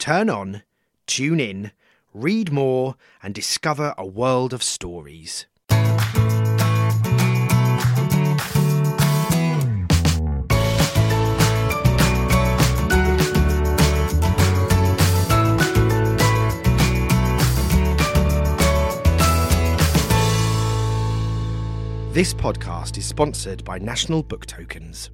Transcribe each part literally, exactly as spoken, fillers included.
Turn on, tune in, read more, and discover a world of stories. This podcast is sponsored by National Book Tokens.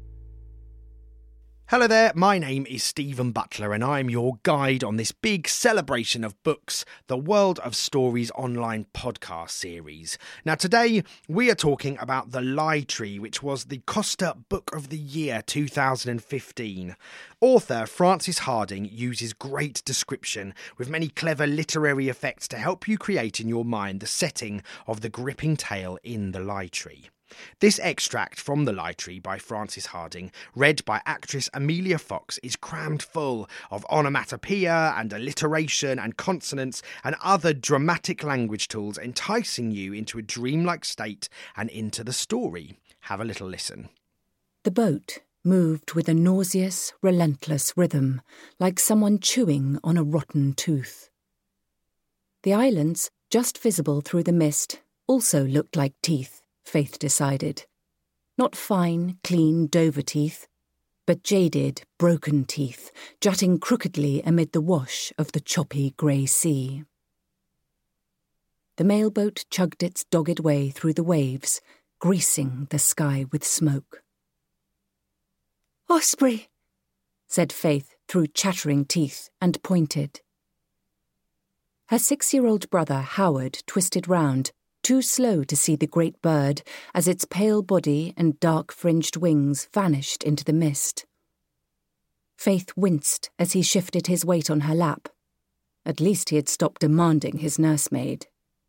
Hello there, my name is Stephen Butler and I'm your guide on this big celebration of books, the World of Stories online podcast series. Now today we are talking about The Lie Tree, which was the Costa Book of the Year two thousand fifteen. Author Frances Hardinge uses great description with many clever literary effects to help you create in your mind the setting of the gripping tale in The Lie Tree. This extract from The Lie Tree by Frances Hardinge, read by actress Emilia Fox, is crammed full of onomatopoeia and alliteration and consonants and other dramatic language tools, enticing you into a dreamlike state and into the story. Have a little listen. The boat moved with a nauseous, relentless rhythm, like someone chewing on a rotten tooth. The islands, just visible through the mist, also looked like teeth, Faith decided. Not fine, clean Dover teeth, but jaded, broken teeth, jutting crookedly amid the wash of the choppy grey sea. The mailboat chugged its dogged way through the waves, greasing the sky with smoke. "Osprey," said Faith through chattering teeth, and pointed. Her six-year-old brother, Howard, twisted round, too slow to see the great bird as its pale body and dark-fringed wings vanished into the mist. Faith winced as he shifted his weight on her lap. At least he had stopped demanding his nursemaid.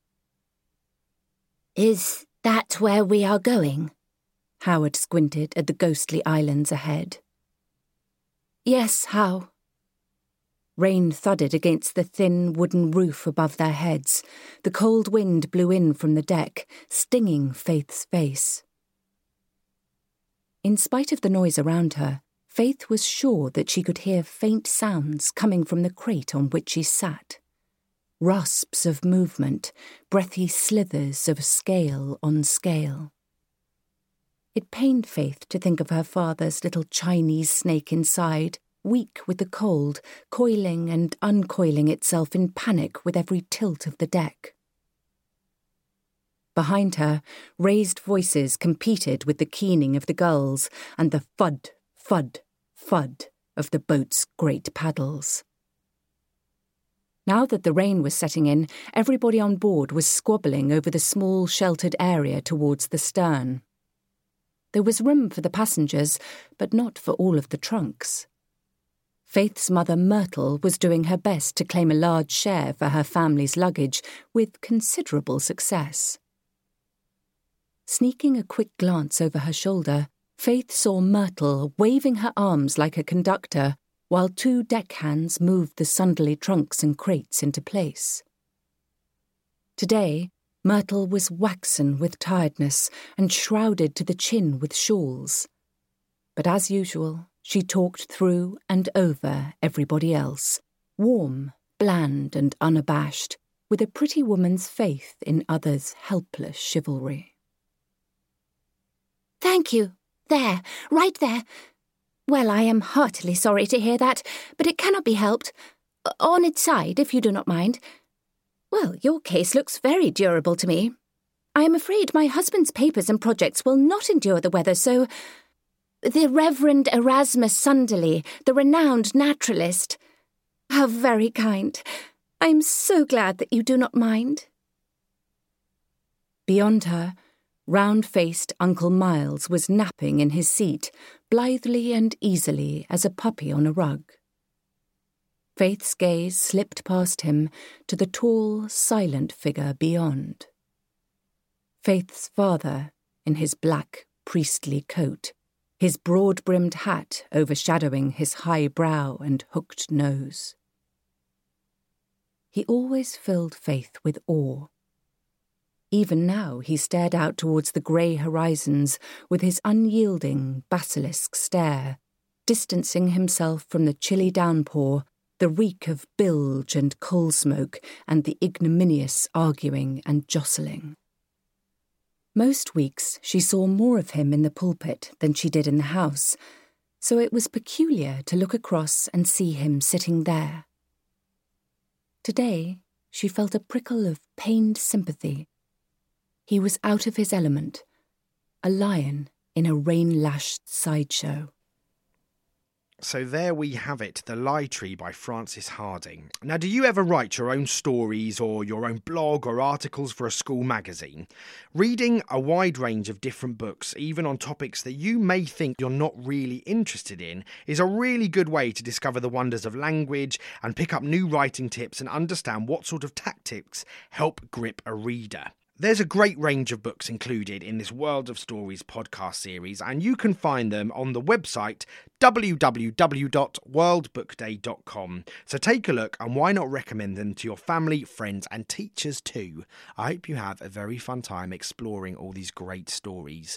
"Is that where we are going?" Howard squinted at the ghostly islands ahead. "Yes, How." Rain thudded against the thin wooden roof above their heads. The cold wind blew in from the deck, stinging Faith's face. In spite of the noise around her, Faith was sure that she could hear faint sounds coming from the crate on which she sat. Rasps of movement, breathy slithers of scale on scale. It pained Faith to think of her father's little Chinese snake inside, weak with the cold, coiling and uncoiling itself in panic with every tilt of the deck. Behind her, raised voices competed with the keening of the gulls and the fud, fud, fud of the boat's great paddles. Now that the rain was setting in, everybody on board was squabbling over the small sheltered area towards the stern. There was room for the passengers, but not for all of the trunks. Faith's mother, Myrtle, was doing her best to claim a large share for her family's luggage, with considerable success. Sneaking a quick glance over her shoulder, Faith saw Myrtle waving her arms like a conductor, while two deckhands moved the sundry trunks and crates into place. Today, Myrtle was waxen with tiredness and shrouded to the chin with shawls. But as usual, she talked through and over everybody else, warm, bland and unabashed, with a pretty woman's faith in others' helpless chivalry. "Thank you. There, right there. Well, I am heartily sorry to hear that, but it cannot be helped. On its side, if you do not mind. Well, your case looks very durable to me. I am afraid my husband's papers and projects will not endure the weather, so... The Reverend Erasmus Sunderley, the renowned naturalist. How very kind. I am so glad that you do not mind." Beyond her, round-faced Uncle Miles was napping in his seat, blithely and easily as a puppy on a rug. Faith's gaze slipped past him to the tall, silent figure beyond. Faith's father, in his black, priestly coat, his broad-brimmed hat overshadowing his high brow and hooked nose. He always filled Faith with awe. Even now he stared out towards the grey horizons with his unyielding basilisk stare, distancing himself from the chilly downpour the reek of bilge and coal smoke and the ignominious arguing and jostling. Most weeks she saw more of him in the pulpit than she did in the house, so it was peculiar to look across and see him sitting there. Today she felt a prickle of pained sympathy. He was out of his element, a lion in a rain-lashed sideshow. So there we have it, The Lie Tree by Frances Hardinge. Now, do you ever write your own stories or your own blog or articles for a school magazine? Reading a wide range of different books, even on topics that you may think you're not really interested in, is a really good way to discover the wonders of language and pick up new writing tips and understand what sort of tactics help grip a reader. There's a great range of books included in this World of Stories podcast series, and you can find them on the website w w w dot world book day dot com. So take a look, and why not recommend them to your family, friends and teachers too. I hope you have a very fun time exploring all these great stories.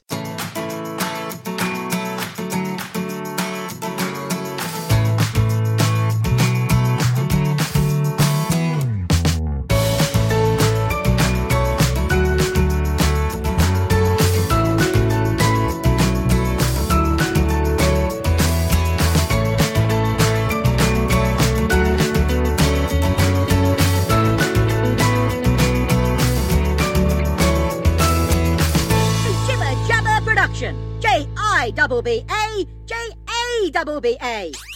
J I B B A, J A B B A.